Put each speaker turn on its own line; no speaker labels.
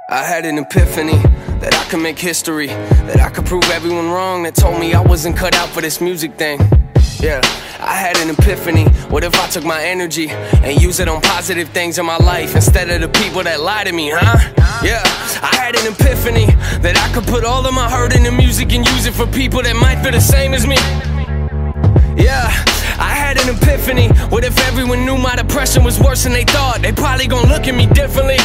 I had an epiphany that I could make history, that I could prove everyone wrong that told me I wasn't cut out for this music thing. Yeah, I had an epiphany. What if I took my energy and use it on positive things in my life instead of the people that lie to me, huh? Yeah, I had an epiphany that I could put all of my hurt into music and use it for people that might feel the same as me. Yeah, I had an epiphany. What if everyone knew my depression was worse than they thought? They probably gon' look at me differently.